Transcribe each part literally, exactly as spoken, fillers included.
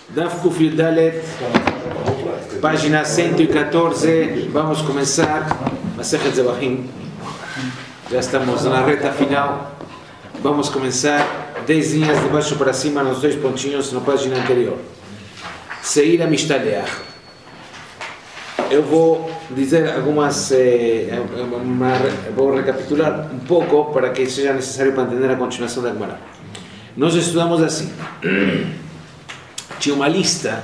Daf Kuf Yud Dalet, página ciento catorce. Vamos a comenzar Masejet Zebahim. Ya estamos en la recta final. Vamos a comenzar dez linhas de baixo para cima nos dois pontinhos na página anterior. Seir a Mishtaleach. Eu vou dizer algumas, eh, uma, vou recapitular um pouco para que seja necessário para entender a continuação da Gemara. Nós estudamos assim. Tinha uma lista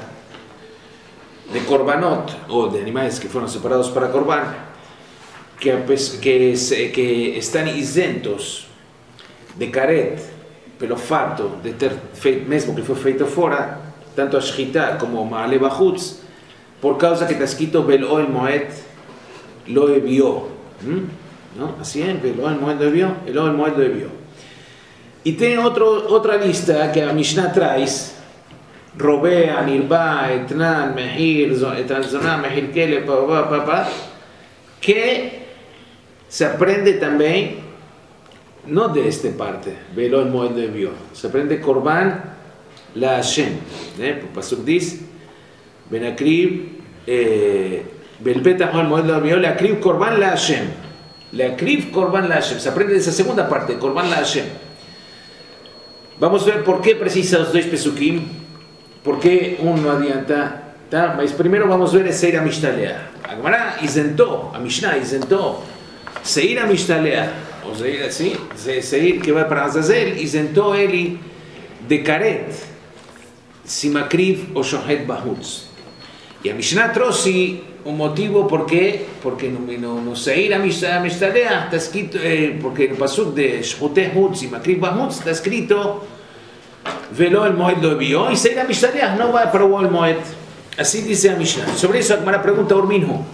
de korbanot, ou de animais que foram separados para korban, que, que, que estão isentos de karet, pelo fato de ter feito, mesmo que foi feito fora, tanto a shchita como a ma'ale bachutz, por causa que está escrito Velo el Moed lo envió. ¿No? Así es, Velo el Moed lo envió, Velo el Moed lo envió. Y tiene otro, otra lista que a Mishnah traes, Robea, Nirba, Etnan, Mehir, Etnanzoná, Mehir Kele, pa, pa, pa, pa, que se aprende también, no de esta parte, Velo el Moed lo envió, se aprende Korban la Hashem. ¿Eh? Pasuk dice, Benakrib, Belpetah el Moed lo envió, le akrib Korban la Hashem. Le akrib Korban la Hashem. Se aprende de esa segunda parte, Korban la Hashem. Vamos a ver por qué precisa los dos pesukim, por qué uno adianta. ¿Tá? Mas primero vamos a ver el Seir a Mishtaleach. A Gemara isentó, a Mishnah isentó, Seir a Mishtaleach, o Seir así, Seir que va para Azazel, isentó Eli de Karet, Simakriv o Shohet Bahutz. Y a Mishnah trouxe un motivo por qué, porque no, no, no Seir a Mishtaleach está escrito, eh, porque el pasuk de Shohet Hutz y Makriv Bahutz está escrito Velo el Moed lo envió, y Seir a Mishtaleach no va para el Moed. Así dice a Mishnah. Sobre eso me la pregunta Urminhu.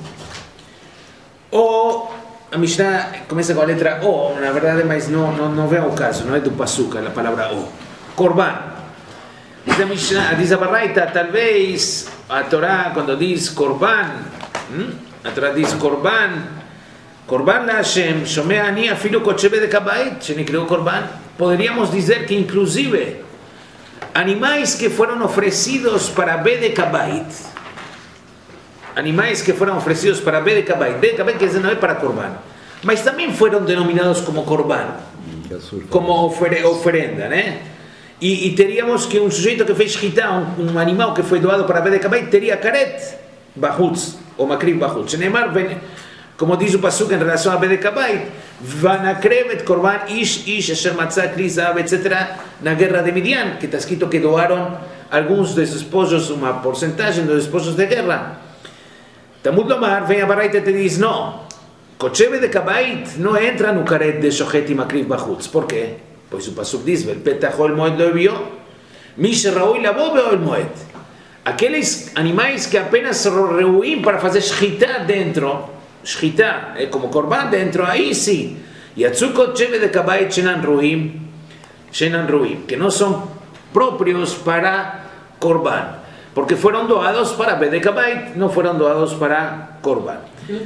O a Mishnah comienza con la letra O, la verdad es no, no, no veo caso, no es de pasuk la palabra O. Korban. Dice a Mishnah, dice a Baraita, tal vez a Torah cuando dice Korban, ¿hmm? a Torah dice Korban, Korban la Hashem, Shomea ani afilu kochebe de kabait, shenikreó Korban. Podríamos decir que inclusive animales que fueron ofrecidos para Bede Kabait, animales que fueron ofrecidos para Bede Kabait, Bede Kabait que es de para Korban, mas también fueron denominados como Korban, como ofre, ofrenda, ¿eh? Y, y teríamos que un sujeto que fue shchita, un, un animal que fue doado para Bede Kabait, tenía karet bachutz o makriv bachutz. Neymar, como dice el pasuk en relación a Bede Kabait, vanakrevet korban ish ish asher matzah kli zahav, etcétera, na guerra de Midian, que está escrito que doaron algunos de sus esposos, un porcentaje de los esposos de guerra. Talmud Lomar, ven a Baraita y te dice, no, Koche Bede Kabait no entra en un karet de Shohet y Makriv Bachutz. ¿Por qué? Pues su pasuk dice, el petajo el Moed lo envió, Mish Raúl la bobe el Moed. Aquellos animales que apenas se reúnen para hacer shchita dentro, shchita, eh, como korban dentro, ahí sí. Y Atzukot Cheve de Kabait Shenan Ruim, Shenan Ruim, que no son propios para korban, porque fueron doados para Bede Kabait, no fueron doados para korban.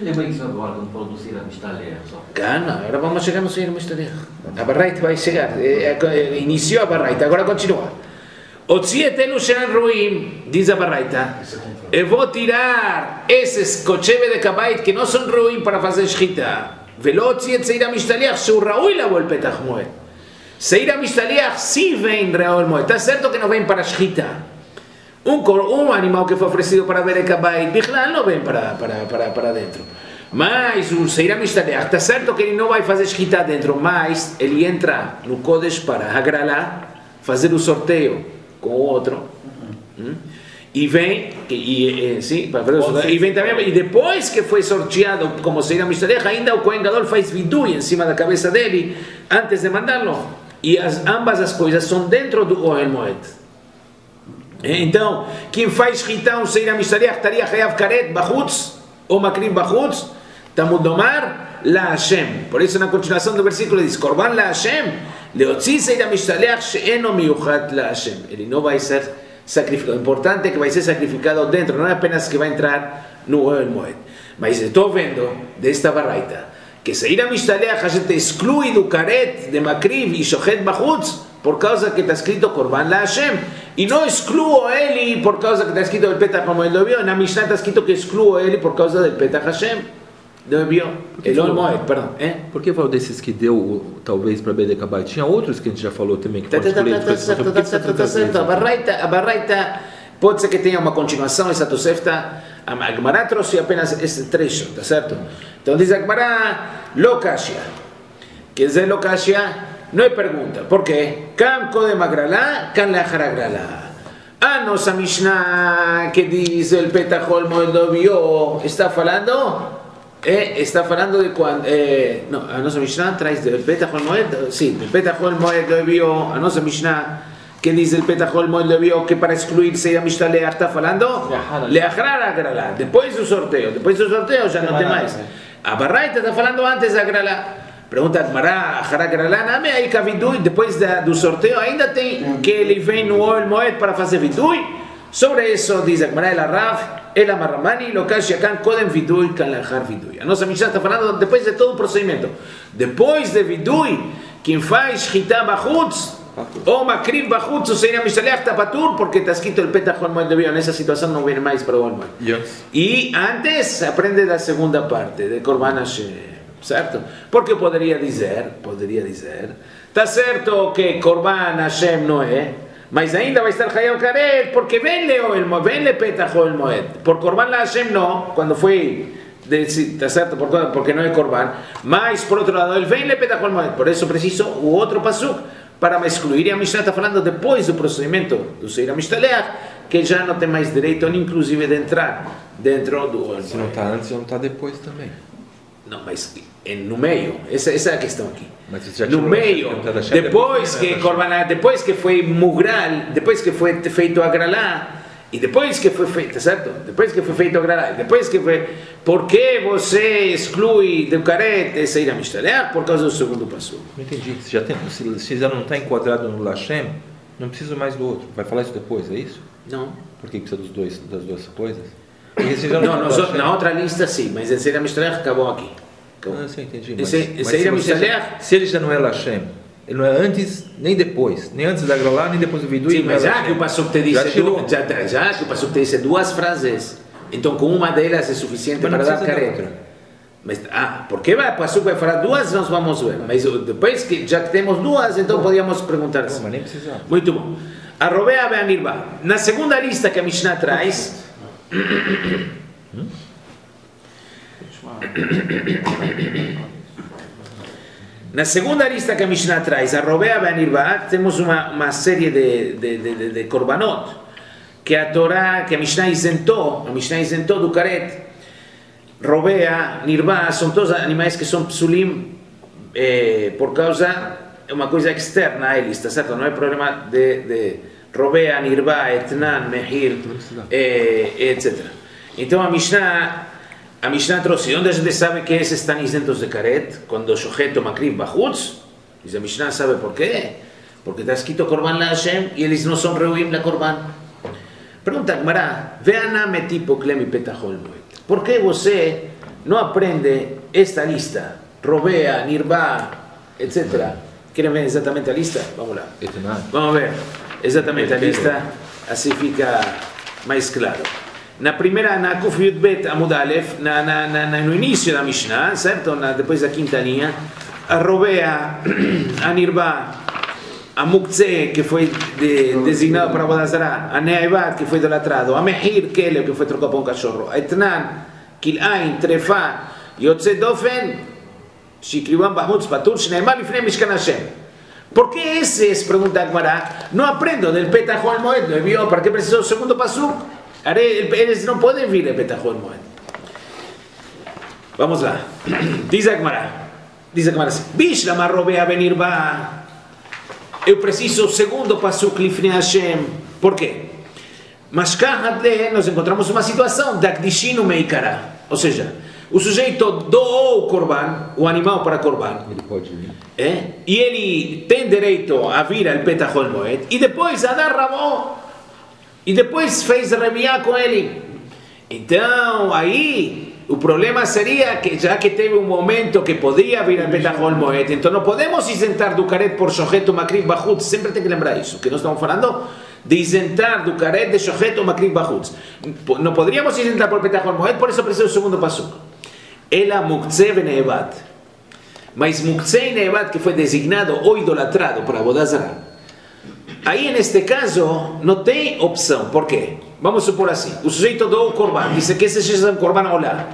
Gana, ahora vamos a llegar a seguir a Mishtaleach. A Baraita va a llegar, eh, eh, inició a Baraita, ahora continúa. Otzietelu Shenan Ruim, dice a Baraita, e voy a tirar esos Kochebe de Kabait que no son ruim para hacer shchita. Velo otziet Seir a Mishtaleach, su Raúl la vuelve Petach Moed. Seir a Mishtaleach sí ven Raúl Moed, está cierto que no ven para shchita. Un, un animal que fue ofrecido para Bede Kabait, Bichlal no ven para, para, para, para dentro. Mas un Seir a Mishtaleach, está cierto que ele não vai fazer shchita dentro, mas ele entra no Kodesh para Hagralá, fazer o sorteio com o outro. ¿Mm? Y ven, que, y, eh, sí, y ven también, y después que fue sorteado como Seir a Mishtaleach, ainda o Kohen Gadol faz vidui encima da cabeça dele antes de mandarlo. E as, ambas as coisas são dentro do Ohel Moed. Então, quem faz shchita um Seir a Mishtaleach estaria Hayav Karet Bachutz ou Makriv Bachutz, Talmud Lomar la Hashem. Por isso na continuação do versículo diz Korban la Hashem, leotzi Seir a Mishtaleach she'eno miyuchat la Hashem. Ele não vai ser sacrificado. Importante é que vai ser sacrificado dentro, não é apenas que vai entrar no Ohel Moed. Mas estou vendo desta Baraita que Seir a Mishtaleach a gente exclui do Karet de Makriv e Shohet Bachutz por causa que está escrito Korban la Hashem. Y no excluo ele por causa que está escrito el Petach HaMoed lo vio. En la Mishnah está escrito que excluo ele por causa del Petach Hashem. Lo vio. El Ol Moed, perdão. É? Por que falou desses que deu, talvez, para Bedecabai? Tinha outros que a gente já falou também que Tá, pode tá, escolher. tá, tá certo, tá certo, tá certo. A Baraita, a Baraita pode ser que tenha uma continuação, essa Tosefta. A Gemara trouxe apenas esse trecho, tá certo? Então diz a Gemara, lo kashia. Quer dizer, lo kashia, não é pergunta. Por quê? Kam kodem agralá, kan lachar agralá. A nossa Mishnah que diz el Petach Ol Moed lo vio, está falando... Eh, está falando de cuando eh, no, a nossa Mishnah traz del Petach Ol Moed, sí, del Petach Ol Moed lo vio, a nossa Mishnah que dice el Petach Ol Moed lo vio que para excluirse a Mishnah Lea está falando Leachrar agralá, depois do sorteio, depois do sorteio já não tem mais. A Baraita está falando antes da agralá. Pergunta a Gemara, Achar agralá, name aí que a vidui, depois da, do sorteio ainda tem que ele vem no Ol Moed para fazer vidui. Sobre isso diz a Gemara el Arraf, el Amarramani, lo kashia kan kodem vidui, kan lachar vidui. A nossa Mishnah está falando depois de todo o procedimento. Depois de vidui, quem faz shchita bachutz, ou makriv bachutz, ou seja, Mishalech está patur, porque está escrito el Petach Ol Moed lo vio. Nessa situação não vem mais para o Ol Moed. Yes. E antes aprende da segunda parte, de Korban Hashem, certo? Porque poderia dizer, poderia dizer, está certo que Korban Hashem não é, mas ainda vai estar Hayab Karet, porque vem-lhe el Moed, vem-lhe Petach Ol Moed. Por Korban la Hashem não, quando foi, está certo, porque não é Korban, mas por outro lado, ele vem-lhe Petach Ol Moed. Por isso preciso o outro pasuk para me excluir. E a Mishnah está falando depois do procedimento do Seir HaMishtalech, que já não tem mais direito, inclusive, de entrar dentro do Ol Moed. Se não está antes, não está depois também. Não, mas no meio, essa, essa é a questão aqui. Mas já no meio, depois que Korban, depois que foi mugral, depois que foi feito agralá, e depois que foi feito, certo? Depois que foi feito agralá, depois que foi, por que você exclui do caret e Seir HaMishtalech? Por causa do segundo passo. Não entendi. Se já, tem, se, se já não está enquadrado no Lashem, não precisa mais do outro. Vai falar isso depois, é isso? Não. Por que precisa dos dois, das duas coisas? Não, não, não na outra lista sim, mas em Seir HaMishtalech acabou aqui. Não, sim, entendi. Mas, esse, mas se, você, se ele já não é Lashem, ele não é antes nem depois, nem antes da Agralá, nem depois do Vidui. Sim, mas já que o Pasuk te disse, du, já, já que o Pasuk te disse duas frases, então com uma delas é suficiente para dar caret. Mas, ah, porque o Pasuk vai falar duas, nós vamos ver. Mas depois que já temos duas, então bom, podíamos perguntar assim. Não, mas nem precisava. Muito bom. A Robea Be'anirba. Na segunda lista que a Mishnah traz... hum? Na segunda lista que a Mishnah traz, a Robea Be'anirba, temos uma, uma série de, de, de, de, de korbanot que a Torá, que a Mishnah isentou, a Mishnah isentou do caret. Robea, Nirba, são todos animais que são psulim eh, por causa, é uma coisa externa a eles, está certo? Não é problema de, de Robea, Nirba, Etnan, Mehir, eh, etcétera. Então a Mishnah A Mishnah trouxe, onde a gente sabe que esses estão isentos de caret, quando o sujeito makriv bachutz, diz a Mishnah, sabe por quê? Porque está escrito Korban la Hashem e eles não são reuim la Korban. Pergunta, Gmará, veana me tipo klemi Petach Ol Moed. Por que você não aprende esta lista? Robea, Nirba, etcétera. Querem ver exatamente a lista? Vamos lá. Vamos ver exatamente a lista, assim fica mais claro. Na primeira, na Kuf Yud Bet Amud Aleph, na, na, na, no início da Mishnah, certo? Na, depois da quinta linha, a Robea, a Nirba, a Muktzeh, que foi de, designado para Abodazara, a Neaibat, que foi idolatrado, a Mehir, Kele, que foi trocado por um cachorro, a Etnan, Kilain, Trefa, Yotze Dofen, Shikriban Bahmutz Patur, Shneimar, Lifnei Mishkan Hashem. ¿Por qué esses, pergunta Agmará, não aprendo del Petach Ol Moed? Lo envió, ¿para qué precisó o segundo pasuk? Eles não podem vir a Petach Ol Moed. Vamos lá. Diz Agmará. Diz Agmará assim. Bishlama Robea Benirba. Eu preciso o segundo pasuk Lifnei Hashem. Por quê? Mas cá nós encontramos uma situação da Kdishinu Meikara. Ou seja, o sujeito doou o Korban, o animal para Korban. Ele pode vir. É? E ele tem direito a vir ao Petach Ol Moed. E depois a dar Ramó. E depois fez reviar com ele. Então, aí, o problema seria que já que teve um momento que podia vir a Petachol Moed, então não podemos isentar do caret por Shochet ou Makriv Bachutz. Sempre tem que lembrar isso, que nós estamos falando de isentar do caret de Shochet ou Makriv Bachutz. Não poderíamos isentar por Petachol Moed, por isso precisa o segundo passuco. Ela Muktzeh Veneevat. Mas Muktzeh e Neevat, que foi designado ou idolatrado para Avodah Zarah, aí neste caso não tem opção. Por quê? Vamos supor assim, o sujeito doou o Korban, disse que esse seja um Korban olá,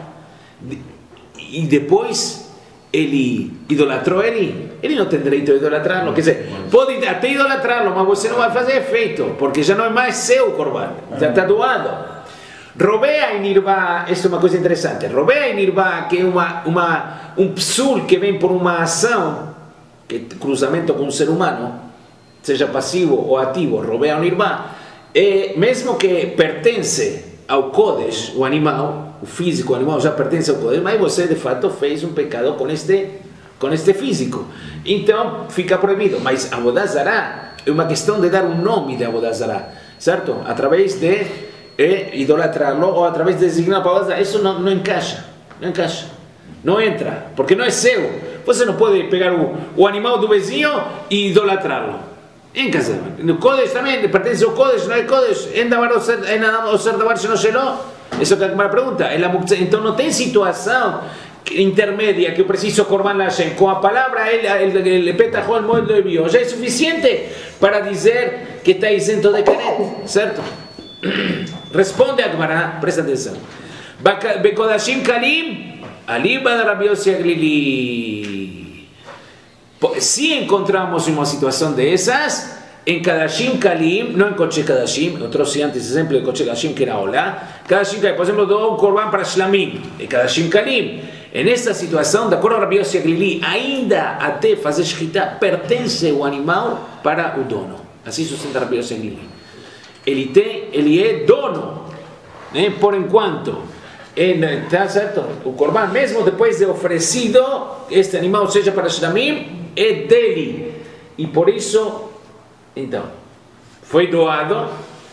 e depois ele idolatrou ele, ele não tem direito a idolatrá-lo. Quer dizer, pode até idolatrá-lo, mas você não vai fazer efeito, porque já não é mais seu o Korban, já está doado. Robea e Nirvá, isso é uma coisa interessante. Robea e Nirvá, que é uma, uma, um psul que vem por uma ação, que é cruzamento com um ser humano, seja passivo ou ativo, Robea ou Nirvá, é, mesmo que pertence ao Kodesh, o animal, o físico, o animal já pertence ao Kodesh, mas você de fato fez um pecado com este, com este físico. Então fica proibido. Mas Avodah Zarah é uma questão de dar um nome de Avodah Zarah, certo? Através de é idolatrá-lo ou através de designar para outra, isso não, não encaixa, não encaixa, não entra, porque não é seu. Você não pode pegar o, o animal do vizinho e idolatrá-lo. Em casa, no Kodesh também, pertence ao Kodesh, não é Kodesh, em davar o ser davar se não selou. Isso é uma pergunta. Então não tem situação intermédia que eu preciso Korban Lashem. Com a palavra, ele Petachol Moed lo enviou, já é suficiente para dizer que está isento de caret, certo? Responde a Gemara, presta atenção. Bekodashim Kalim, Aliba de Rabbi Yossi Aglili. Se encontramos uma situação dessas, em Kadashim Kalim, não em Kodesh Kadashim, eu trouxe antes exemplo de Kodesh Kadashim que era Olá, Kadashim Kalim, por exemplo, dou um Korban para Shlamim, em Kadashim Kalim. Nessa situação, de acordo com Rabbi Yossi Aglili, ainda até fazer Shkita, pertence o animal para o dono. Assim sustenta Rabbi Yossi Aglili. Ele, tem, ele é dono, né? Por enquanto, está certo? O Korban, mesmo depois de oferecido, este animal seja para Shlamim, é dele. E por isso, então, foi doado.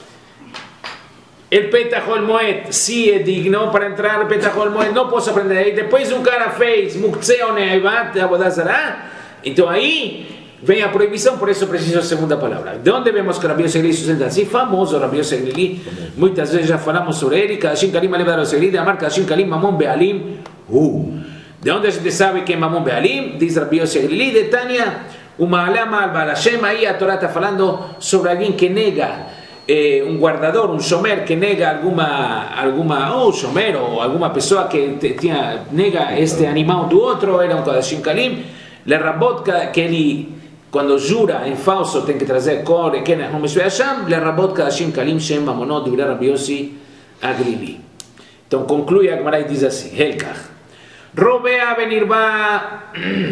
El Petachol Moed, se é digno para entrar no Petachol Moed, não posso aprender aí. Depois um cara fez Muktzeh ou Neevat, Avodah Zarah, então aí vem a proibição, por isso preciso a segunda palavra. De onde vemos que Rabbi Yossi Aglili sustenta assim? Famoso Rabbi Yossi Aglili, muitas vezes já falamos sobre ele. Kadashim Kalim Alev Rabbi Yossi Aglili, de amar Kadashim Kalim Mamon Bealim. Uh. De onde a gente sabe que é Mamon Bealim? Diz Rabbi Yossi Aglili, de Tânia, uma alama al Baal Hashem. Aí a Torá está falando sobre alguém que nega, eh, um guardador, um shomer que nega alguma, alguma ou shomer ou alguma pessoa que te, tinha, nega este animal do outro, era um Kadashim Kalim. Le Rabot que ele, quando jura em falso, tem que trazer cor e quem é o Meshuah Hashem, le Rabot Kadashim Kalim Shem Mamonot, de Rabbi Yossi Aglili. Então conclui a Gemara e diz assim: Helkach, Robea Benirba,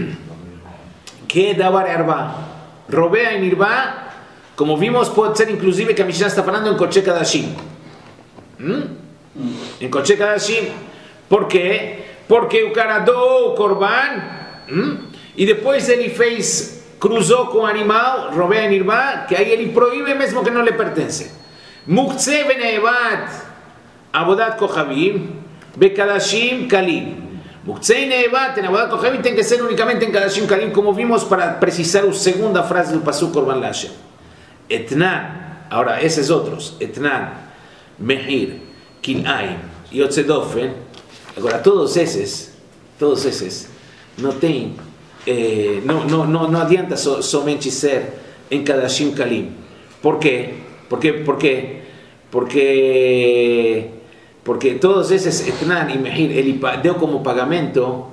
que davar erba. Robea e Nirba, como vimos, pode ser inclusive que a Mishnah está falando em Kodesh Kadashim. ¿Mm? Em Kodesh Kadashim. Por quê? Porque o cara doou o Korban, ¿Mm? e depois ele fez, cruzou com o animal, Robea e Nirba, que aí ele proíbe mesmo que não lhe pertence. Muktzeh Veneevat, Avodat Kohavim, Bekadashim Kalim. Muktzeh Neevat, en Avodat Kohavim, tem que ser unicamente em Kadashim Kalim, como vimos para precisar a segunda frase do Pasuk Korban Lashem. Etnan, agora esses outros, Etnan, Mehir, Kil'aim, Yotzedofen, agora todos esses, todos esses, não tem, eh, não, não, não, não adianta so, somente ser em Kadashim Kalim. Por quê? Porque, porque, porque, porque todos esses Etnan e Mehir, ele deu como pagamento,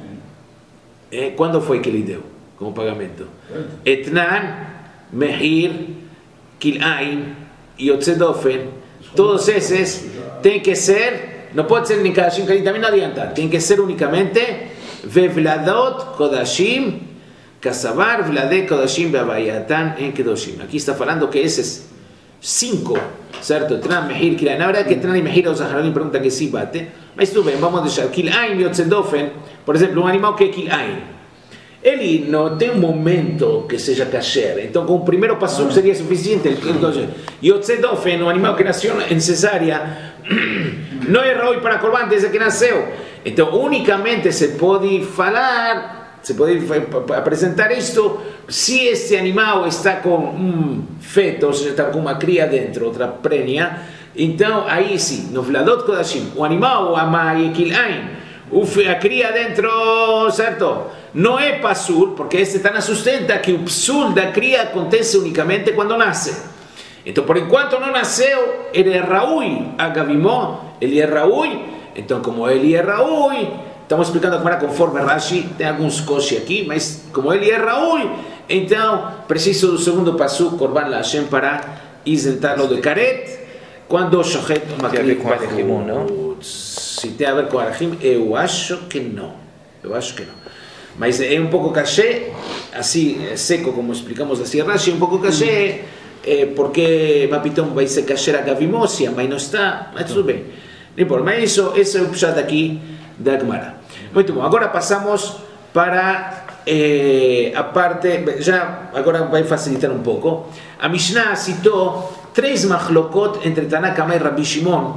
eh, quando foi que ele deu como pagamento? Etnan, Mehir, Kil'aim e Yotzedofen, todos esses tem que ser, não pode ser em Kadashim Kalim, também não adianta, tem que ser unicamente Vevladot Kodashim Kasavar Vladé Kodashim Beabayatan en Kedoshim. Aqui está falando que esses cinco, certo? Etnan, Mehir, Kil'aim. Na verdade que Etnan e Mehir, os Zaharonim perguntam que sim bate, mas tudo bem, vamos deixar. Kil'aim e Yotzedofen, por exemplo, um animal que é Kil'aim, ele não tem um momento que seja kasher, então com o primeiro passo seria suficiente. Yotzedofen, um animal que nasceu em cesárea, não é roi para Korban desde que nasceu, Então, unicamente se pode falar, se pode apresentar isto se este animal está com um feto, ou seja, está com uma cria dentro, outra prênia. Então, aí sim, no Vladot Kodashim, o animal, a mãe, a cria dentro, certo? Não é pasul, porque este Tana sustenta que o psul da cria acontece unicamente quando nasce. Então, por enquanto não nasceu, ele é raui, a Gavimó, ele é raui. Então, como ele é raui, estamos explicando agora conforme Rashi, tem alguns coxes aqui, mas como ele é raui, então preciso do segundo pasul, Korban la Hashem, para isentá-lo de karet. Quando o Shochet tem a ver com Arachim, não? Se tem a ver com Arachim, eu acho que não. Eu acho que não. Mas é um pouco cachê, assim, seco, como explicamos assim, Rashi, um pouco cachê, é, porque Mapitão vai ser cachê a Gavimócia, mas não está, mas tudo bem. Não importa, mas isso, esse é o puxado aqui da Gemara. Muito bom, agora passamos para eh, a parte, já agora vai facilitar um pouco. A Mishnah citou três machlokot entre Tanakama e Rabbi Shimon.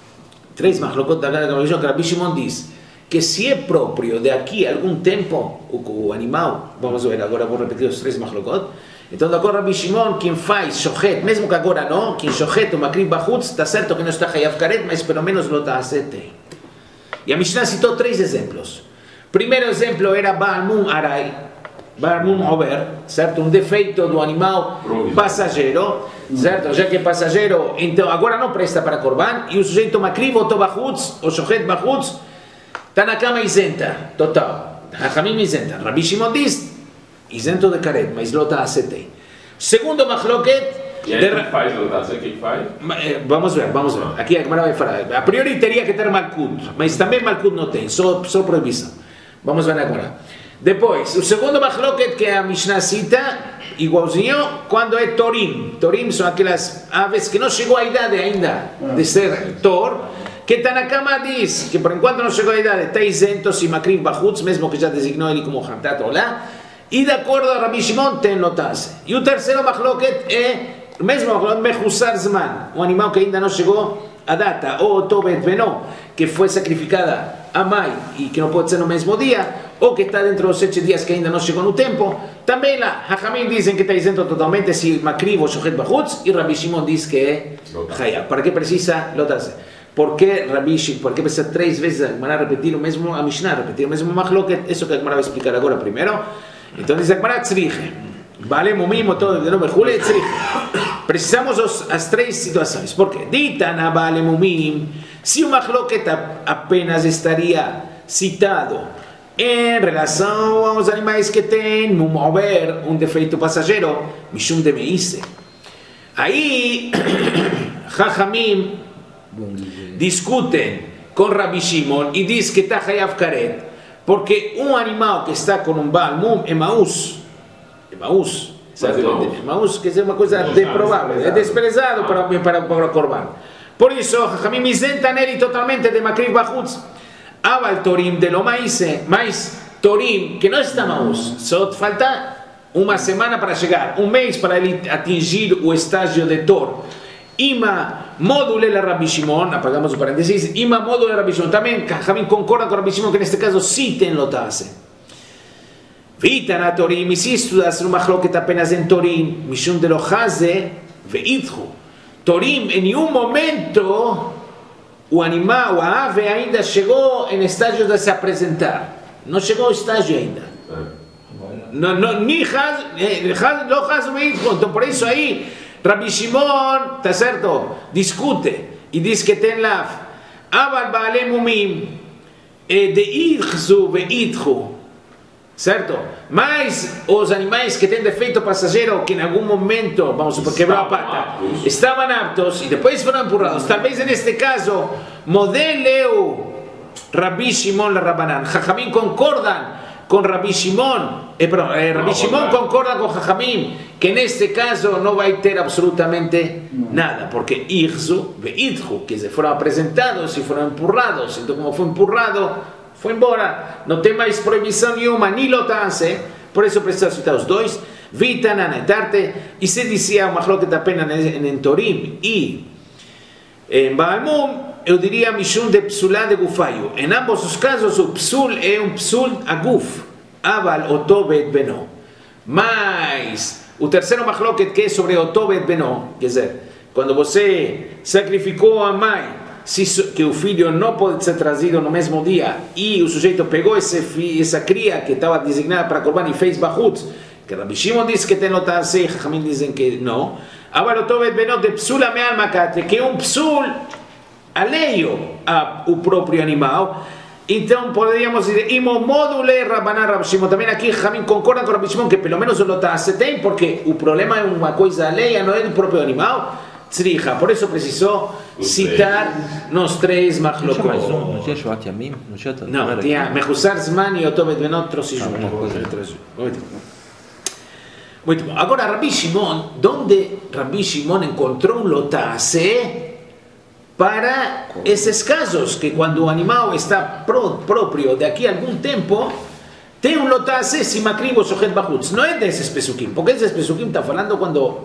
Três machlokot da Tanakama e Rabbi Shimon, que Rabbi Shimon diz que se é próprio de aqui a algum tempo o, o animal, vamos ver, agora vou repetir os três machlokot. Então, de acordo com Rabbi Shimon, quem faz shochet, mesmo que agora não, quem shochet o makriv bachutz, está certo que não está hayav karet, mas pelo menos lo ta'asete. E a Mishnah citou três exemplos. Primeiro exemplo era Baal Mum Arai, Baal Mum Over, certo? Um defeito do animal passageiro, certo? Já que é passageiro, então agora não presta para korban, e o sujeito makriv o bachutz, o shochet bachutz, está na cama isenta, total. Hachamim isenta. Rabbi Shimon diz, isento de karet, mas lo ta'asete. Segundo machloket, e aí quem faz lo ta'asete, quem faz? Vamos ver, vamos ver. Aqui a Gemara vai falar. A priori teria que ter malkut, mas também malkut não tem, só, só proibição. Vamos ver agora. Depois, o segundo machloket que a Mishnah cita, igualzinho, quando é torim. Torim são aquelas aves que não chegou à idade ainda de ser tor, que Tanakama diz que por enquanto não chegou à idade, está isento se makriv bachutz, mesmo que já designou ele como hantat olá. E de acordo a Rabbi Shimon, tem lotase. E o terceiro machloket é, mesmo mechusar zman, um animal que ainda não chegou à data, ou tobet benó, que foi sacrificada a mãe e que não pode ser no mesmo dia, ou que está dentro dos sete dias que ainda não chegou no tempo, também lá, Hachamim dizem que está isento totalmente se makriv ou shochet bachutz, e Rabbi Shimon diz que é hayab. Para que precisa lotase? Por que Rabbi Shimon, por que precisa três vezes a repetir o mesmo, a Mishnah, repetir o mesmo machloket? Isso que a Gemara vai explicar agora primeiro. Então diz a Gemara tzrich, vale mumimo todo de nome jule tzrich. Precisamos os, as três situações. Por quê? Dita na vale mumim, se o machloket apenas estaria citado em relação aos animais que têm mover um defeito passageiro, mishum de meise. Aí, Chachamim discutem com Rabbi Shimon e diz que está hayav karet. Porque um animal que está com um Baal Mum é maus, é maus, é maus, quer dizer uma coisa deprovável, é desprezado para, para, para o korban. Por isso, Chachamim isenta nele totalmente de makriv bachutz. Aval torim de lo maíse, mas torim que não está maus, só falta uma semana para chegar, um mês para ele atingir o estágio de tor. Ima módule la Rabbi Shimon, apagamos o parênteses, Ima módule la Rabbi Shimon, também Chachamim concorda com Rabbi Shimon que neste caso sí tem lotase. Vita na Torim, e se estudas no machloket apenas em Torim, Mishum de lo haze veidhu. Torim, em nenhum momento o animal, a ave ainda chegou em estágio de se apresentar. Não chegou ao estágio ainda. Não, não, nem haz, lo haze veidhu. Então por isso aí Rabbi Shimon, está certo, discute e diz que tem lá Aval Baale Mumim de Idchzu veidhu, certo? Mas os animais que têm defeito passageiro, que em algum momento, vamos supor, quebrou a pata, estavam aptos e depois foram empurrados, talvez neste caso, modeleu Rabbi Shimon la Rabbanan. Chachamim concordam com Rabbi Shimon, eh, perdão, eh, Rabbi Shimon concorda com Chachamim que neste caso não vai ter absolutamente nada, porque Irzu veidhu, que se foram apresentados e foram empurrados, então como foi empurrado, foi embora, não tem mais proibição nenhuma, nem lotase, por isso precisa citar os dois, Vitana netarte, e se dizia uma machloket apenas em Torim e Em Baalmum, eu diria Mishum de Psulá de Gufayu. Em ambos os casos, o Psul é um Psul aguf. Aval Otobet Beno. Mas o terceiro machloket que é sobre Otobet Beno, quer dizer, quando você sacrificou a mãe, se, que o filho não pode ser trazido no mesmo dia, e o sujeito pegou esse, essa cria que estava designada para Korban e fez Bahutz, que Rabbi Shimon diz que tem lotase, Chachamim dizem que não. Aval Otobet Beno de Psul Ameal Makatre, que é um Psul alheio ao próprio animal. Então poderíamos dizer, imo module Rabbanan Rabbi Shimon. Também aqui Jamim concorda com Rabbi Shimon que pelo menos o lotase tem, porque o problema é uma coisa alheia, não é do próprio animal. Tzricha, por isso precisou citar nos três machlokot. Não tinha mais um, não tinha Shvat Yamim? Não tinha tanto. Não, tinha Mechusar Zman e Otobet Beno trouxe junto. Muito bom. Muito bom. Agora Rabbi Shimon, onde Rabbi Shimon encontrou um lotase para esses casos, que quando o animal está pro, próprio daqui a algum tempo, tem um lotase se macribo sochet bachutz. Não é desses pesukim, porque esses pesukim está falando quando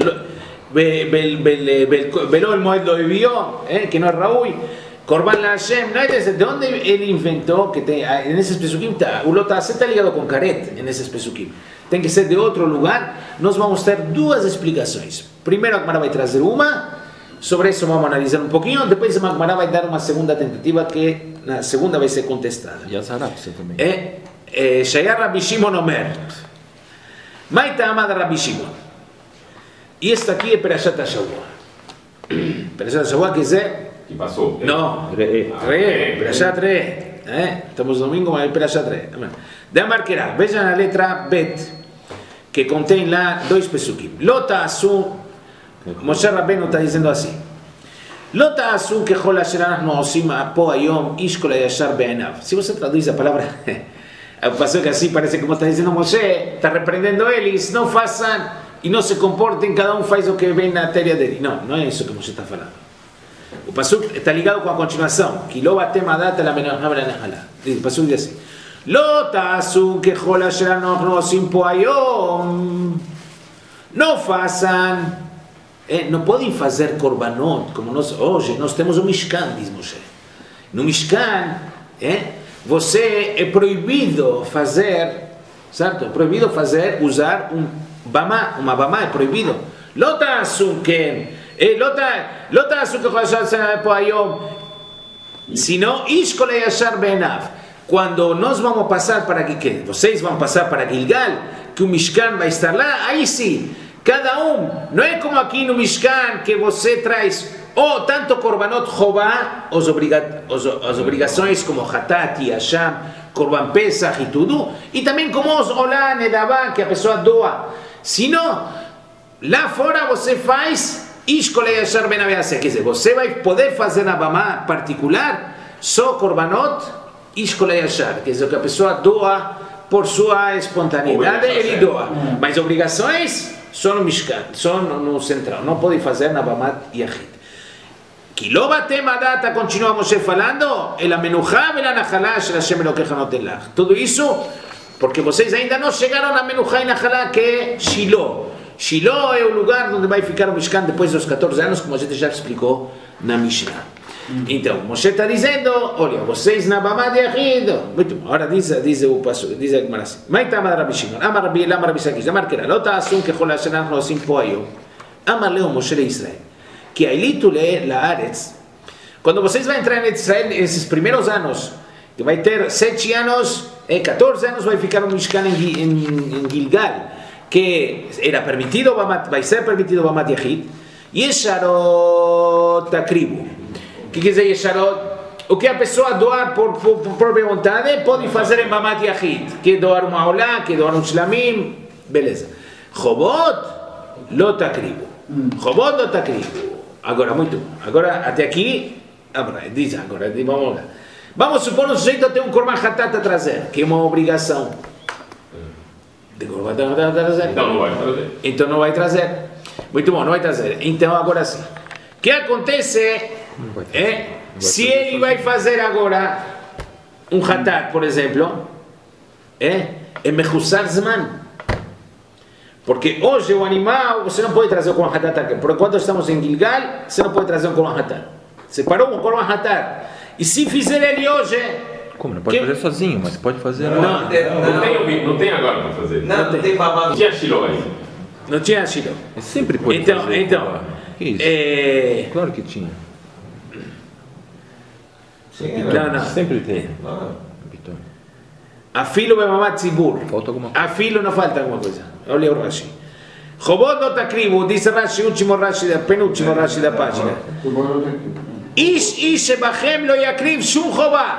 veló el moed lo vivió, eh, que no es Raúl, Korban la Hashem, no es desde de donde él inventó, que te, en ese pesukim está, o lotase está ligado con caret, en ese pesukim. Tem que ser de outro lugar. Nós vamos ter duas explicações. Primeiro a Gemara vai trazer uma, sobre isso vamos analisar um pouquinho, depois a Gemara vai dar uma segunda tentativa que na segunda vai ser contestada. E a Zarapsa também. É Shayar Rabbi Shimon Omer. Maita amada Rabbi Shimon. E esta aqui é Perashat HaShavua. Perashat HaShavua quer dizer... Que passou? Não. Re. Re. Perashat Re. Eh? Estamos domingo, mas é Perashat Re. De Amarquerá. Vejam a letra Bet, que contém lá dois pesukim. Lota Asu... Moshe Rabbeinu está dizendo assim: Lo ta'asu kechol asher אנחנו עושים פה היום איש כל הישר בעיניו. Se você traduz a palavra, passou que assim parece como está dizendo Moshe, está repreendendo eles, não façam e não se comportem, cada um faz o que vem na telha dele. Não, não é isso que Moshe está falando. O pasuk está ligado com a continuação. Ki lo batem adat la menachá vela nechalá. O pasuk diz assim: Lo ta'asu kechol asher אנחנו עושים פה היום. Não façam. É, não podem fazer korbanot como nós hoje. Nós temos o Mishkan, diz Moshe. No Mishkan, é, você é proibido fazer, certo? É proibido fazer, usar um bama, uma bama é proibido. Lota asuken, lota, lota asuken chashal po ayom. Senão, ishkole yashar benav. Quando nós vamos passar para que vocês vão passar para Gilgal, que o Mishkan vai estar lá, aí sim. Cada um, não é como aqui no Mishkan que você traz ou tanto Korbanot Chová, as obrigações como Hatat e Hasham, Korban Pesach e tudo, e também como os Olá, Nedavá, que a pessoa doa. Senão, lá fora você faz Ishkolei Yashar Ben Aviaseh, quer dizer, você vai poder fazer na Bamá particular só Korbanot Ishkolei Yashar, quer dizer, que a pessoa doa por sua espontaneidade, ele doa. Mas obrigações só no Mishkan, só no, no central, não pode fazer na Bamat Yahid. Que lo batem adat, continua Moshe falando, el amenuchá vela nachalá shel Hashem Elokecha noten lach. Tudo isso porque vocês ainda não chegaram na amenuchá e nachalá, que é Shiloh. Shiloh é o lugar onde vai ficar o Mishkan depois dos catorze anos, como a gente já explicou na Mishnah. Então, Moshe está dizendo, olha, vocês na Bamat Yahid, muito bom, agora diz, diz o passo, diz a Gemara assim, Maita amar Rabbi Shimon, amar Rabbi Elama Rabbi Sakish, amar Kera, lo ta'asun kechol asher אנחנו עושים פה היום, amar leo Moshe Israel, que ailitu le laaretz, quando vocês vão entrar em Israel, nesses primeiros anos, que vai ter sete anos, eh, catorze anos, vai ficar um Mishkan em, em, em Gilgal, que era permitido, vai ser permitido Bamat Yahid, Yesharot Akribu. O que quer dizer Yesharot? O que a pessoa doar por, por, por própria vontade pode fazer em Bamat Yahid. Quer doar uma olá, quer doar um shlamim, beleza. Chobot, lo takribu. Chobot, lo takribu. Agora, muito bom. Agora, até aqui, diz agora, vamos lá. Vamos supor um sujeito tem um korban hatat a trazer, que é uma obrigação. De korban hatat a trazer. Então não vai trazer. Então não vai trazer. Muito bom, não vai trazer. Então agora sim. O que acontece é, se ele vai fazer agora um hatat, por exemplo, é, é mechusar zman. Porque hoje o animal, você não pode trazer o Korban Hatat aqui. Por enquanto estamos em Gilgal, você não pode trazer um Korban Hatat. Separou um Korban Hatat. E se fizer ele hoje... Como? Não pode que... fazer sozinho, mas pode fazer... Não, não, não, não, tem, não tem agora para fazer. Não, não, não tem babado. Não tinha Shiloh aí. Não tinha Shiloh. Sempre pode então, fazer. Então, que isso? É... Claro que tinha. Sim, não, não. Sempre tem. A filo bemamat tzibur. Falta alguma coisa. A filo não falta alguma coisa. Olha o Rashi. Chobot לא תקריבו, dice Rashi, último Rashi, penúltimo Rashi da página. איש איש שבכם לא יקריב שום חובה.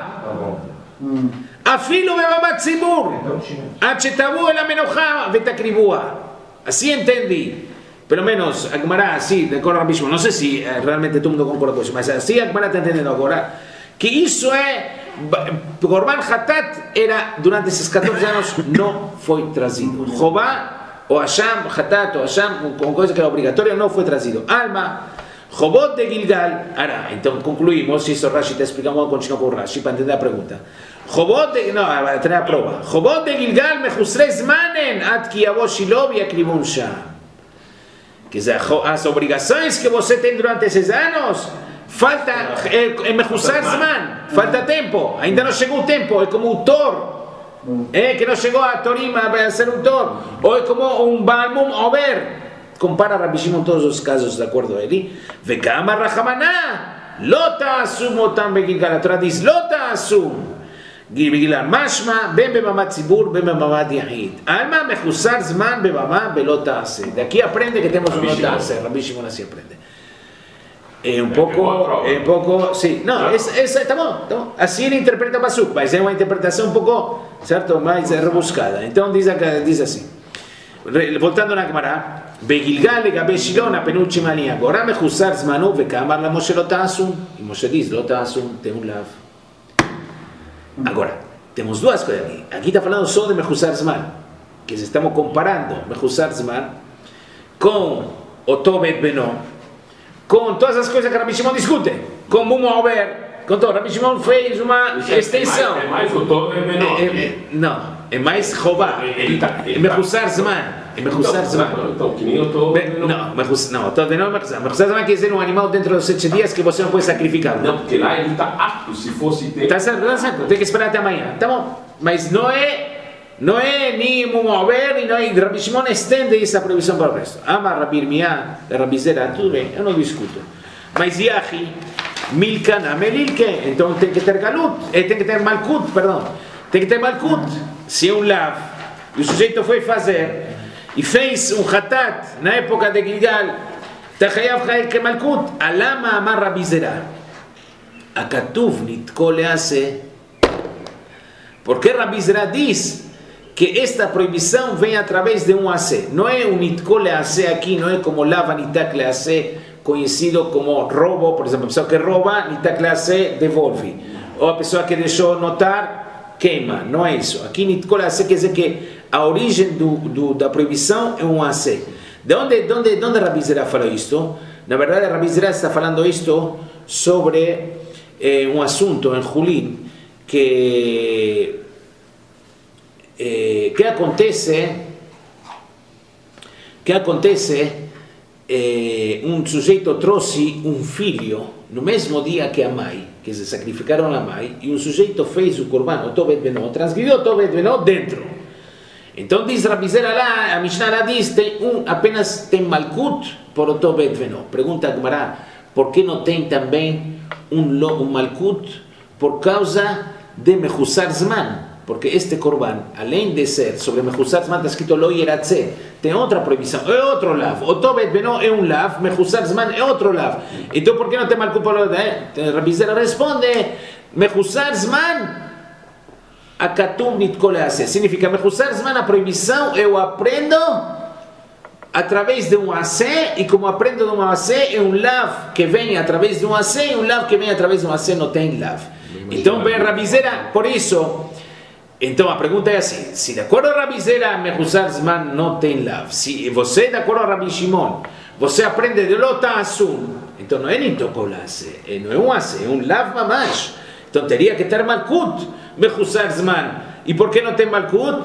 אפילו במעמד ציבור. עד שתבואו אל המנוחה ותקריבוה. Así entendí. Pelo menos, a Gemara, así, de acuerdo a Rabbi Shimon. No sé si eh, realmente todo el mundo concorda con eso, mas así a Gemara está entendiendo agora. Que isso é... Korban Hatat era, durante esses catorze anos, não foi trazido. Jobá, o Hasham, Hatat, o Hasham, com coisa que era obrigatória, não foi trazido. Alma, Jobot de Gilgal. Ahora, então concluímos, isso Rashi está explicando, vamos continuar com o Rashi para entender a pergunta. Jobot de... Não, vai ter a prova. Jobot de Gilgal mechusre zmanen ad ki yavo Shiloh yakribun sham. Quer dizer, as obrigações que você tem durante esses anos, falta é mechusar zman, falta tempo, ainda não chegou o tempo, é como o tor, é que não chegou a Torima para ser um tor, ou é como um balmum over. Compara Rabbi Shimon todos os casos, de acordo a ele. Vekama rachamaná, lota asum otam begilgal. A Torá diz, lota asum. Gilgal mashma, ben bemamad tzibur, ben bemamad yahid. Alma mechusar zman bemamad belota ase. De aquí aprende que temos un lota ase. Rabbi Shimon así aprende. É um pouco, é um pouco, sim. Não, essa, essa, tá bom, tá bom. Assim ele interpreta o pasuk, mas é uma interpretação um pouco, certo, mais rebuscada. Então diz, diz assim. Voltando na Gemara. בגילגל לגבי שילה, הפנולטימה linha. Agora מחוסר זמנו, וכאמר למשה לא תעשו. E Moshe diz, לא תעשו, tem um lav. Agora, temos duas coisas aqui. Aqui está falando só de mechusar zman, que estamos comparando mechusar zman com o Tobet Beno, com todas as coisas que Rabbi Shimon discute, com Mumo Ober, com todo. Rabbi Shimon fez uma extensão. É mais o Tobet Beno. Não, é mais Chová. É mechusar zman. É mechusar zman. Então, que nem eu estou... Não, não, todo de não é mechusar. Mechusar zman quer dizer um animal dentro dos sete dias que você não pode sacrificar. Não, porque lá ele está apto, se fosse ter... Está certo, está certo. Tem que esperar até amanhã. Tá bom. Mas não é... Não é nem mover e não é... Rabbi Shimon estende essa proibição para o resto. Ama Rabbi Irmiá, Rabbi Zera, tudo bem, eu não discuto. Mas Yahi, Milkan, Melilke, então tem que ter galut, tem que ter malkut, perdão. Tem que ter malkut. Se é um lav, e o sujeito foi fazer... E fez um hatat na época de Gilgal, Tachayav Chael que Malkut, Alama Amar Rabbi Zera. A Katuv Nitko Lease. Porque Rabbi Zera diz que esta proibição vem através de um Ase. Não é um Nitko Lease aqui, não é como Lava Nitak Lease, conhecido como roubo, por exemplo, a pessoa que rouba, Nitak Lease devolve. Ou a pessoa que deixou notar, queima. Não é isso. Aqui Nitko Lease quer dizer que a origem do, do, da proibição é um ase. De onde, de onde, de onde Rabbi Zera falou isto? Na verdade, Rabbi Zera está falando isto sobre eh, um assunto em Julin que, eh, que acontece que acontece eh, um sujeito trouxe um filho no mesmo dia que a mãe, que se sacrificaram a mãe, e um sujeito fez o korban, o Tobet Beno, transgrediu o Tobet Beno dentro. Então diz Rabbi Zera lá, a Mishnah lá diz, tem um, apenas tem malkut por o Tobet Beno. Pergunta a Gemara, por que não tem também um, um malkut por causa de mechusar zman? Porque este korban, além de ser sobre mechusar zman, está escrito lo yeratze, tem outra proibição, é outro lav. O Tobet Beno é um lav, mechusar zman é outro lav. Então por que não tem malkut por o eh? Rabbi Zera responde, mechusar zman a Katum Nitko Lease. Significa, mechusar zman, a proibição, eu aprendo através de um ase, e como aprendo de um ase, é um lav que vem através de um ase, e um lav que vem através de um ase não tem lav. Então, vem Rabbi Zera, por isso, então a pergunta é assim, se de acordo a Rabbi Zera, mechusar zman não tem lav, se você de acordo a Rabbi Shimon, você aprende de lota asum, então não é Nitko Lease, não é um ase, é um lav mamash. Então teria que ter malkut, mechusar zman. E por que não tem malkut?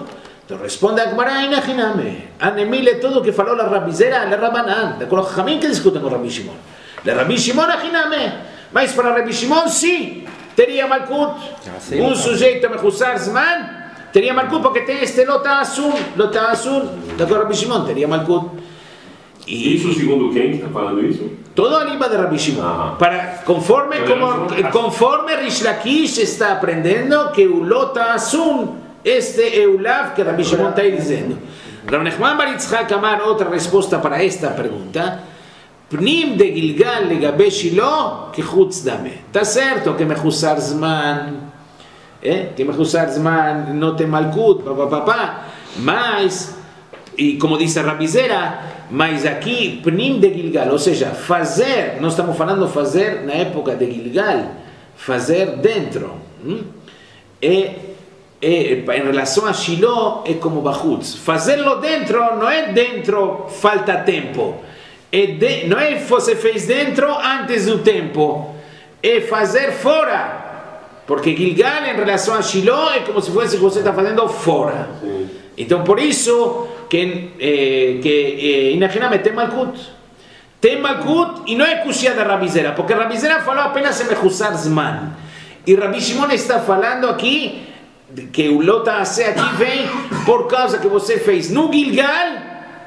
Então responde a Gemara, imagíname, anemile tudo que falou a Rabizera, a Rabanan, de acordo com Jamim que discutem com Rabi Shimon. De Rabi Shimon, imagíname, mas para Rabi Shimon, sim, teria Malkut, um sujeito a Mechusar Zman, teria Malkut porque tem este Lota Asun, Lota Asun, de acordo com Rabi Shimon, teria Malkut. E isso segundo quem está falando isso? Todo a língua de Rabi Shimon. Ah. Para, conforme, como, conforme Rish Lakish está aprendendo que o Lota Asun, este é o Lav que Rabi Shimon está dizendo. Rav Nechman bar Yitzchak Amar, outra resposta para esta pergunta. Pnim de Gilgal legabe Shilo que chutz dame. Está certo que Mechusar Zman, eh? que Mechusar Zman não tem Malkut, papapá, mas, e como diz a Rabizera, mas aqui, Pnim de Gilgal, ou seja, fazer, nós estamos falando fazer na época de Gilgal, fazer dentro. Hum? É, é, em relação a Shiloh, é como Bachutz. Fazê-lo dentro não é dentro, falta tempo. É de, não é você fez dentro antes do tempo. É fazer fora. Porque Gilgal, em relação a Shiloh, é como se fosse que você está fazendo fora. Então, por isso, que, eh, que imagina-me, tem Malkut. Tem Malkut e não é Kushia da Rabizera, porque Rabizera falou apenas em Mechusar Zman. E Rabi Shimon está falando aqui que o Lota Ase aqui vem por causa que você fez no Gilgal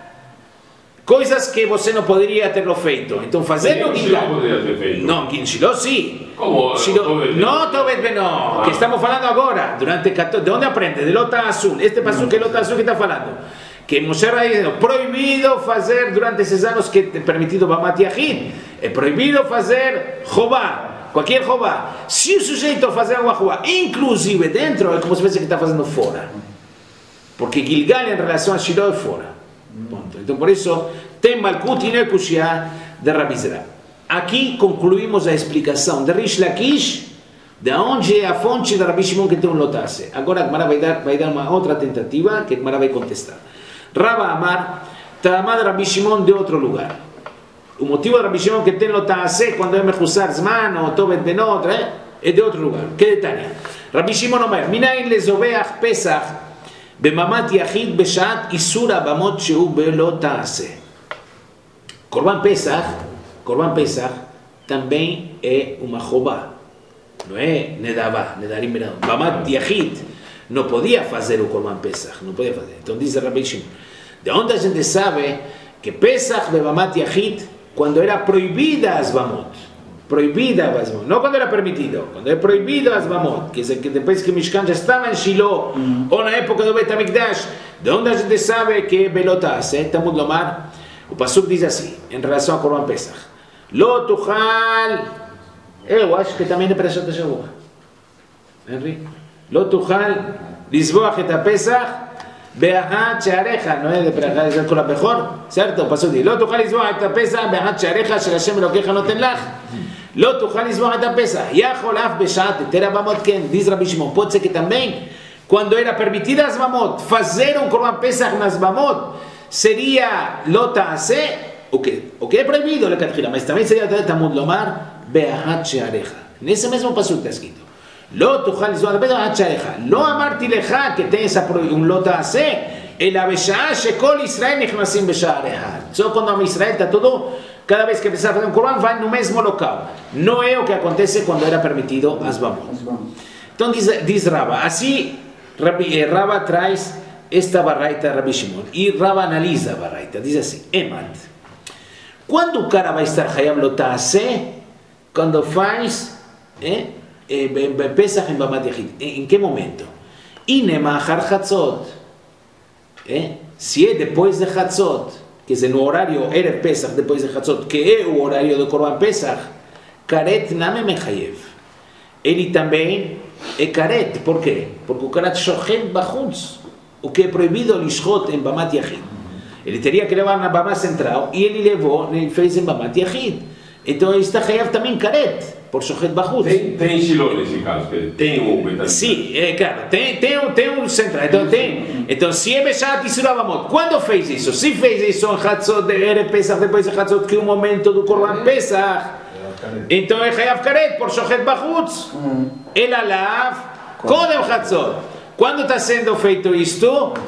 coisas que você não poderia ter feito. Então, fazer no Gilgal. Não, em Shiloh sim. Como? Shiloh, não, Tovet Beno, que estamos falando agora. Durante catorze, de onde aprende? De Lota Azul. Este passo que é Lota Azul que está falando. Que Moshe vai dizendo, proibido fazer durante esses anos que é permitido Bamat Yahid. É proibido fazer Jová. Qualquer Jová. Se o sujeito fazer uma Jová, inclusive dentro, é como se fosse que está fazendo fora. Porque Gilgal em relação a Shiloh é fora. Ponto. Então por isso, tem Malkut e não é Kushia de Rabizera. Aqui concluímos a explicação de Rish Lakish, de onde é a fonte de Rabi Shimon que tem um Lotase. Agora a Gemara vai dar, vai dar uma outra tentativa que a Gemara vai contestar. Rava Amar, Tamad Rabi Shimon de outro lugar. O motivo de Rabi Shimon que tem Lotase quando é Mechusar Zman ou Tovet Benot é de outro lugar. Que detalhe? Rabi Shimon Omer, Minayin lezobeach Pesach bemamat yachid beshat isura bamot sheu belotase. Korban Pesach, Korban Pesach também é uma Jová. Não é Nedavá, Nedarim Benadom. Bamat Yachid não podia fazer o Korban Pesach, não podia fazer. Então diz Rabi Shimon, de onde a gente sabe que Pesach de Bamat Yachid, quando era proibida as Bamot, proibida as Bamot, não quando era permitido, quando é proibida as Bamot, que, que depois que Mishkan já estava em Shiloh, mm. ou na época do Bet HaMikdash, de onde a gente sabe que Belotase, Tamud Lomar, o Pasuk diz assim, em relação a Korban Pesach, Lo tuchal, eu acho que também é para Shabbat Shavua. Henry? Lo tuchal, lisboach et Pesach, be'ahat she'arecha, não é de para dizer com a Bechor, certo? O Pasuk diz, Lo tuchal lisboach et Pesach, be'ahat she'arecha, shel Hashem Elokecha noten lach. Lo tuchal lisboach et Pesach, yachol af beshat, tera bamot ken, diz Rabi Shimon, pode ser que também, quando era permitida as Bamot, fazer um Korban Pesach nas Bamot, seria Lota Ase, o que, o que é proibido, mas também seria Tamud Lomar, Be'ahat she'arecha. Nesse mesmo passo está escrito, Lo tuchal lisboach et Pesach, be'ahat she'arecha. Lo amarti lecha, que tem essa um Lota Ase, ela besha'ah shekol Israel nichnasim besha'ar echad. Só quando a Israel está todo, cada vez que precisa fazer um Korban, vai no mesmo local. Não é o que acontece quando era permitido as Bamot. Então diz, diz Rava, assim Rava traz esta barraita de Rabi Shimon e Rava analisa a barraita, diz assim, Emat, quando o cara vai estar Hayam Lotase, quando faz eh, eh, Pesach em Bamat Yachid, em que momento? Inema Achar Chatzot, eh? se é depois de Chatzot, que é no horário Erev Pesach, depois de Chatzot, que é o horário do Korban Pesach, Karet Name Mechayev, ele também é Karet, por quê? Porque o Karet Shochet Bachutz, o que é proibido lishchot em Bamat Yachid. Ele teria que levar na Bama Central e ele levou, ele fez em Bamat Yachid. Então ele está Hayav também Karet, por Shochet Bachutz. Tem, tem Shiloh nesse caso, tem um Betamikdash. Sim, é claro, tem, tem, um, tem um central. Então, tem, então se é Beshat Isura Bamot, quando fez isso? Se fez isso em Chatzot, de Erev Pesach, depois de Chatzot, que é o momento do Korban Pesach, então é Hayav Karet, por Shochet Bachutz. El Alav, Kodem Chatzot. Quando está sendo feito isto,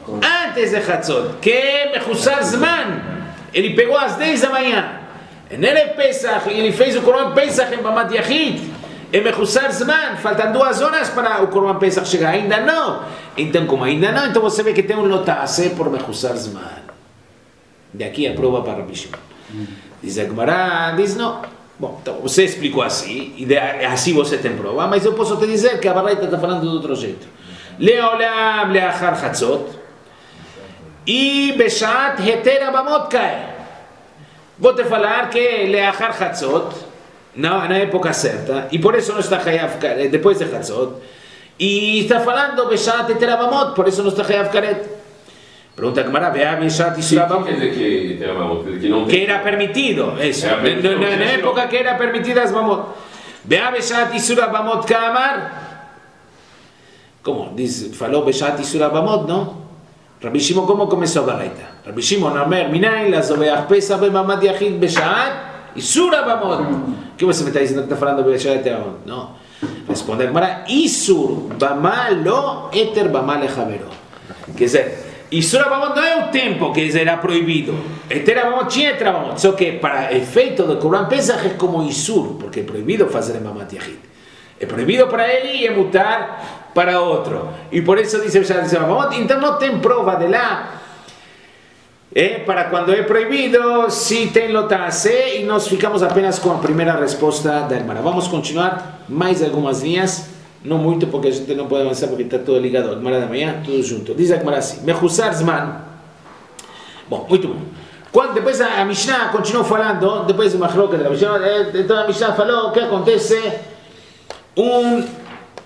antes de Hatzot, que Mejusar Zman, ele pegou às dez da manhã, em Erev Pesach, ele fez o Korban Pesach em Bamat Yachid, em Mejusar Zman, faltam duas horas para o Korban Pesach chegar, ainda não. Então, como ainda não, então você vê que tem um lotase por Mejusar Zman. De aqui a prova para Rabbi Shimon. Diz a Gemara, diz não. Bom, então você explicou assim, e de, assim você tem prova, mas eu posso te dizer que a Baraita está falando de outro jeito. Leolam leachar Hatzot, e Beshat Heter Abamot Kae. Vou te falar que leachar Hatzot, na, na época certa, e por isso não está Hayav Karet, depois de Hatzot, e está falando Beshat Heter Abamot, por isso não está Hayav Karet. Pergunta a Gemara, vea Beshat Isur Abamot. Quer dizer que Heter Abamot, que não que era permitido, eso, era permitido, na, na época que era permitidas Abamot. Vea Beshat Isur Abamot Kamar. Como? Diz, falou Beshat Isur Abamot, não? Rabbi Shimon, ¿cómo comenzó a Baraita? Rabbi Shimon, Omer, Minayin, la Zobeach Pesach Bemamad Yachid Beshat Isur Abamot. ¿Qué você me está diciendo que está falando de Beshat Abamot? No. Responde a Gemara, Isur Bama lo Eter Bama lechavero. Quer dizer, Isur Abamot não é o tempo que era proibido. Eter Abamot tinha Eter Abamot. Só que para efeito do Korban Pesach é como Isur, porque é proibido fazer em Bamad Yachid. É proibido para ele e é mutar para otro. Y por eso dice Beshat Abamot, entonces no ten prova de la eh, para cuando es prohibido, si ten lotase, y nos ficamos apenas con la primera respuesta da hermana. Vamos a continuar más algunas líneas, no mucho porque a gente no puede avanzar porque está todo ligado. Hermana de mañana, todo junto. Dice Gemara así, Mejusar Zman. Bom, muito bom. Quando, depois a, a Mishnah continuou falando, depois de uma chloca da Mishnah, então a Mishnah falou que acontece um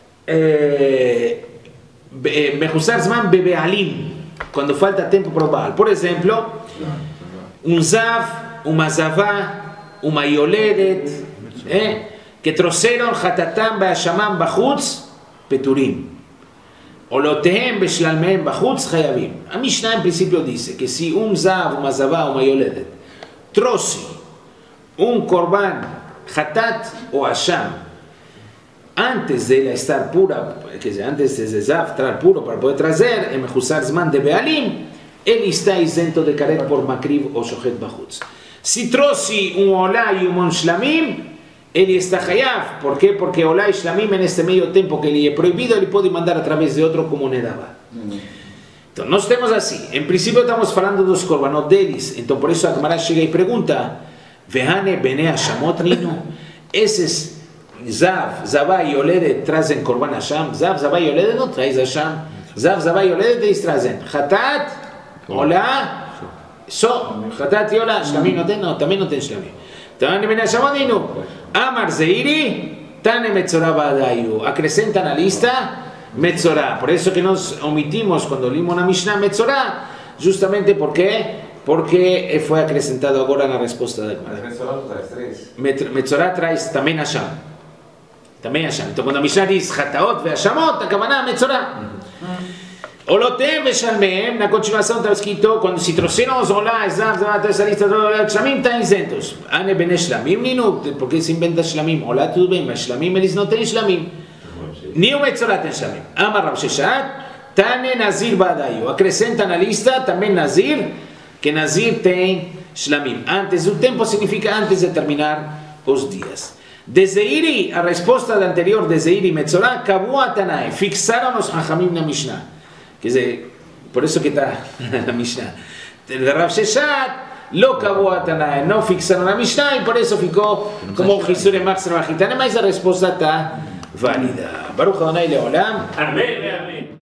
Mejusar Zman Bebealim, quando falta tempo para o Baal. Por exemplo, um Zav, uma Zavá, uma Yoledet, eh, que trouxeram Hatatam Be'ashamam Bachutz, Peturim. Olotehem Beshlalmehem Bachutz, Chayavim. A Mishnah em princípio diz que se um Zav, uma Zavá, uma Yoledet trouxe um Korban, Hatat ou Asham, antes de ela estar pura, quer dizer, antes de Zav estar puro para poder trazer, em Mejusar Zman de Bealim, ele está isento de Karet por Makriv ou Shochet Bachutz. Se trouxe um Olá e um Shlamim, ele está Hayav. Por quê? Porque Olá e Shlamim, neste meio tempo que ele é proibido, ele pode mandar através de outro como Nedava. Então, nós temos assim, em princípio estamos falando dos Korbanot deles, então por isso a Gemara chega e pergunta, Vehane Bene Hashamot Ninu, esses Zav, Zavá e Yoledet trazem Korban Hashem. Zav, Zavá e Yoledet não traz Hashem. Zav, Zavá e Yoledet eles trazem Hatat, Olá, só Hatat e Olá. Shlamim não tem? Não, também não tem Shlamim. Então, Ben Hashamot Ninu, Amar Zeiri, Tane Metzorah Badayu. Acrescenta na lista Metzorah. Por isso que nós omitimos quando limos na Mishnah Metzorah, justamente porque porque foi acrescentado agora na resposta da Gemara. Metzorah traz três. Metzorah traz também Hashem. Também Hashem. Então quando a Mishnah diz Hataot ve Hashamot, a Kavanah Metzorah. Olotem ve Shalmeem, na continuação está escrito, quando se trouxeram os Olá, Zav, Zav, essa lista de Olá, Shlamim está isentos. Ane ben Shlamim, Ninu, porque se inventa Shlamim. Olá, tudo bem, mas Shlamim eles não têm Shlamim. Nem o Metzorah tem Shlamim. Amar Rav Sheshat, Tane Nazir Badayu. Acrescenta na lista também Nazir, que Nazir tem Shlamim. Antes do tempo significa antes de terminar os dias. De Zeiri, a resposta da anterior de Zeiri e Metzorah, Kabu Atanae, fixaram os Hachamim na Mishnah. Quer dizer, por isso que está na Mishnah. De Rav Sheshat, Lo Kabu Atanae, não fixaram na Mishnah e por isso ficou como o Chisure Maxer Machitane, mas a resposta está válida. Baruch Adonai Leolam. Amém, amém.